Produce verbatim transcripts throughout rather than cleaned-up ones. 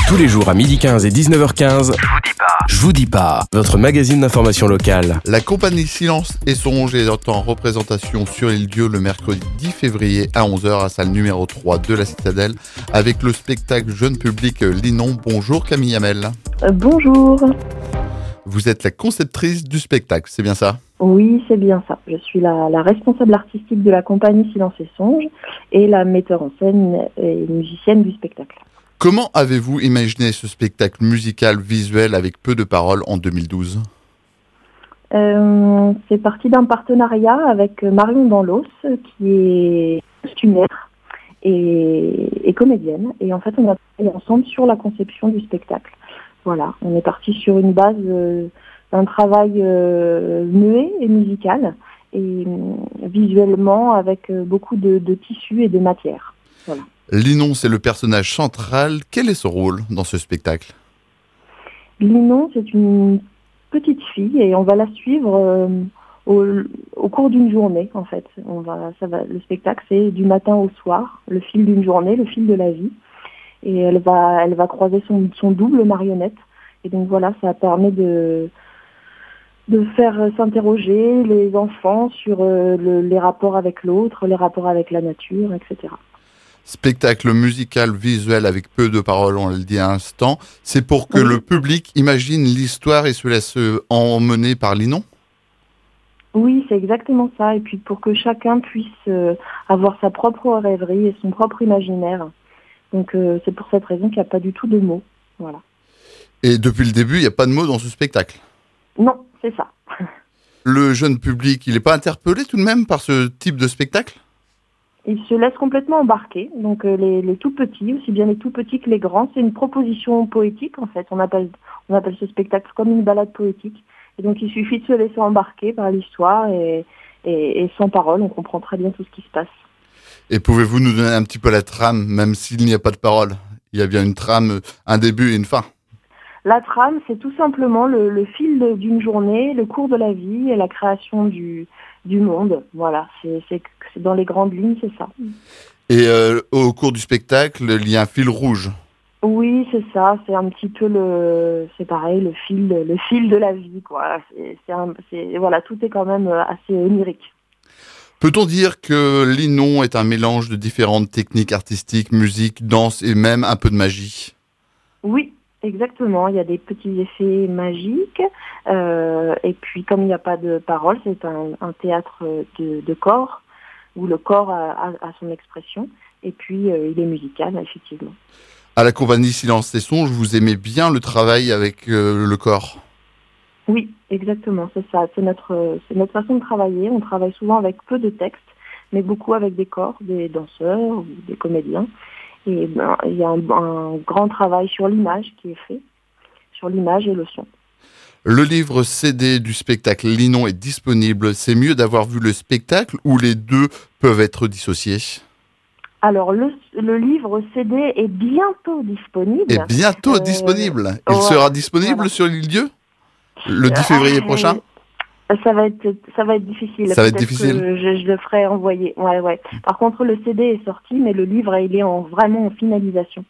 Tous les jours à midi quinze et dix-neuf heures quinze, je vous dis pas, je vous dis pas, votre magazine d'information locale. La compagnie Silence et Songe est en représentation sur l'île-Dieu le mercredi dix février à onze heures à salle numéro trois de la Citadelle avec le spectacle jeune public Linon. Bonjour Camille Hamel. Euh, bonjour. Vous êtes la conceptrice du spectacle, c'est bien ça ? Oui, c'est bien ça. Je suis la, la responsable artistique de la compagnie Silence et Songe et la metteur en scène et musicienne du spectacle. Comment avez-vous imaginé ce spectacle musical visuel avec peu de paroles en deux mille douze ? euh, C'est parti d'un partenariat avec Marion Danlos, qui est costumière et, et comédienne. Et en fait, on a travaillé ensemble sur la conception du spectacle. Voilà, on est parti sur une base euh, d'un travail euh, muet et musical, et euh, visuellement avec euh, beaucoup de, de tissus et de matières. Voilà. Linon, c'est le personnage central. Quel est son rôle dans ce spectacle ? Linon, c'est une petite fille et on va la suivre euh, au, au cours d'une journée, en fait. On va, ça va, le spectacle, c'est du matin au soir, le fil d'une journée, le fil de la vie. Et elle va, elle va croiser son, son double marionnette. Et donc voilà, ça permet de, de faire s'interroger les enfants sur euh, le, les rapports avec l'autre, les rapports avec la nature, et cetera. Spectacle musical visuel avec peu de paroles, on l'a dit à l'instant. C'est pour que Oui. le public imagine l'histoire et se laisse emmener par Linon ? Oui, c'est exactement ça. Et puis pour que chacun puisse euh, avoir sa propre rêverie et son propre imaginaire. Donc euh, c'est pour cette raison qu'il n'y a pas du tout de mots. Voilà. Et depuis le début, il n'y a pas de mots dans ce spectacle ? Non, c'est ça. Le jeune public, il n'est pas interpellé tout de même par ce type de spectacle ? Il se laisse complètement embarquer. Donc euh, les, les tout petits, aussi bien les tout petits que les grands, c'est une proposition poétique en fait. On appelle, on appelle ce spectacle comme une balade poétique. Et donc il suffit de se laisser embarquer par l'histoire et, et, et sans parole, on comprend très bien tout ce qui se passe. Et pouvez-vous nous donner un petit peu la trame, même s'il n'y a pas de parole ? Il y a bien une trame, un début et une fin. La trame, c'est tout simplement le, le fil de, d'une journée, le cours de la vie et la création du, du monde. Voilà, c'est, c'est, c'est dans les grandes lignes, c'est ça. Et euh, au cours du spectacle, il y a un fil rouge. Oui, c'est ça. C'est un petit peu le, c'est pareil, le fil, le fil de la vie, quoi. C'est, c'est, un, c'est voilà, tout est quand même assez onirique. Peut-on dire que Linon est un mélange de différentes techniques artistiques, musique, danse et même un peu de magie ? Oui. Exactement, il y a des petits effets magiques euh, et puis comme il n'y a pas de parole, c'est un, un théâtre de, de corps où le corps a, a, a son expression et puis euh, il est musical effectivement. À la compagnie Silence et Songe, vous aimez bien le travail avec euh, le corps ? Oui, exactement, c'est ça, c'est notre, c'est notre façon de travailler. On travaille souvent avec peu de textes, mais beaucoup avec des corps, des danseurs ou des comédiens. Et ben, il y a un, un grand travail sur l'image qui est fait, sur l'image et le son. Le livre C D du spectacle Linon est disponible. C'est mieux d'avoir vu le spectacle ou les deux peuvent être dissociés ? Alors, le, le livre C D est bientôt disponible. Et bientôt Euh, disponible. Il ouais, sera disponible voilà. sur l'île-Dieu le dix février prochain ? Ça va être, ça va être difficile. Ça va être Peut-être difficile. que je, je le ferai envoyer. Ouais, ouais. Par contre, le C D est sorti, mais le livre, il est en, vraiment en finalisation.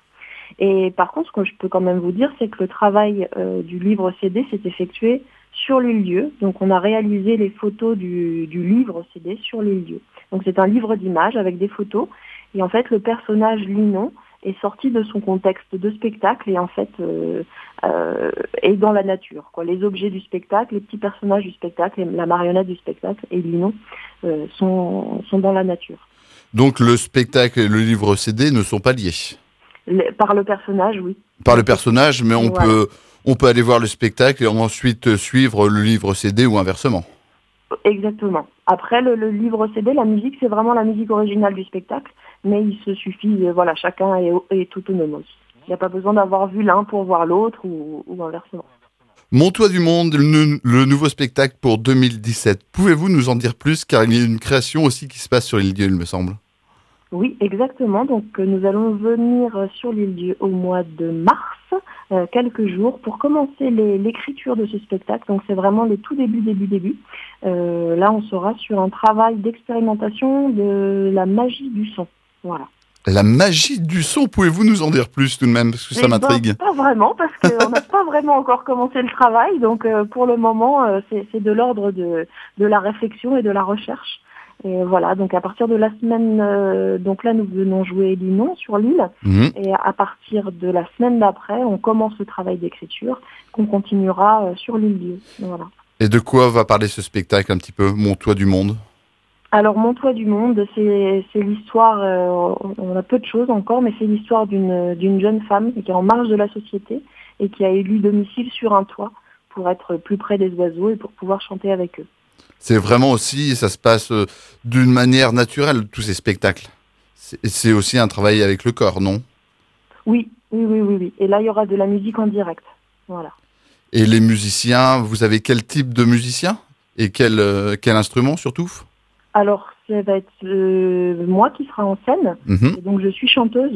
Et par contre, ce que je peux quand même vous dire, c'est que le travail euh, du livre C D s'est effectué sur l'île-Dieu. Donc, on a réalisé les photos du, du livre C D sur l'île-Dieu. Donc, c'est un livre d'images avec des photos. Et en fait, le personnage Linon est sorti de son contexte de spectacle et en fait euh, euh, est dans la nature, quoi. Les objets du spectacle, les petits personnages du spectacle, la marionnette du spectacle et Linon euh, sont, sont dans la nature. Donc le spectacle et le livre C D ne sont pas liés ? Le, par le personnage, oui. Par le personnage, mais on, Voilà. peut, on peut aller voir le spectacle et ensuite suivre le livre C D ou inversement. Exactement. Après, le, le livre C D, la musique, c'est vraiment la musique originale du spectacle, mais il se suffit, euh, voilà, chacun est, est autonome aussi. Il n'y a pas besoin d'avoir vu l'un pour voir l'autre ou, ou inversement. Mon Toit du Monde, le, le nouveau spectacle pour deux mille dix-sept. Pouvez-vous nous en dire plus, car il y a une création aussi qui se passe sur l'île-Dieu, il me semble. Oui, exactement. Donc, euh, nous allons venir sur l'île-Dieu au mois de mars, euh, quelques jours, pour commencer les, l'écriture de ce spectacle. Donc, c'est vraiment le tout début, début, début. Euh, là, on sera sur un travail d'expérimentation de la magie du son. Voilà. La magie du son, pouvez-vous nous en dire plus tout de même, parce que ça Eh m'intrigue. ben, pas vraiment, parce qu'on n'a pas vraiment encore commencé le travail. Donc euh, pour le moment, euh, c'est, c'est de l'ordre de, de la réflexion et de la recherche. Et voilà, donc à partir de la semaine, euh, donc là nous venons jouer Linon sur l'île. Mhm. Et à partir de la semaine d'après, on commence le travail d'écriture qu'on continuera euh, sur l'île Dieu. Voilà. Et de quoi va parler ce spectacle un petit peu, Mon toit du monde? Alors, Mon toit du monde, c'est, c'est l'histoire, euh, on a peu de choses encore, mais c'est l'histoire d'une, d'une jeune femme qui est en marge de la société et qui a élu domicile sur un toit pour être plus près des oiseaux et pour pouvoir chanter avec eux. C'est vraiment aussi, ça se passe euh, d'une manière naturelle, tous ces spectacles. C'est, c'est aussi un travail avec le corps, non? Oui, oui, oui, oui, oui. Et là, il y aura de la musique en direct. Voilà. Et les musiciens, vous avez quel type de musicien? Et quel, euh, quel instrument surtout? Alors, ça va être euh, moi qui sera en scène. Mhm. Et donc, je suis chanteuse.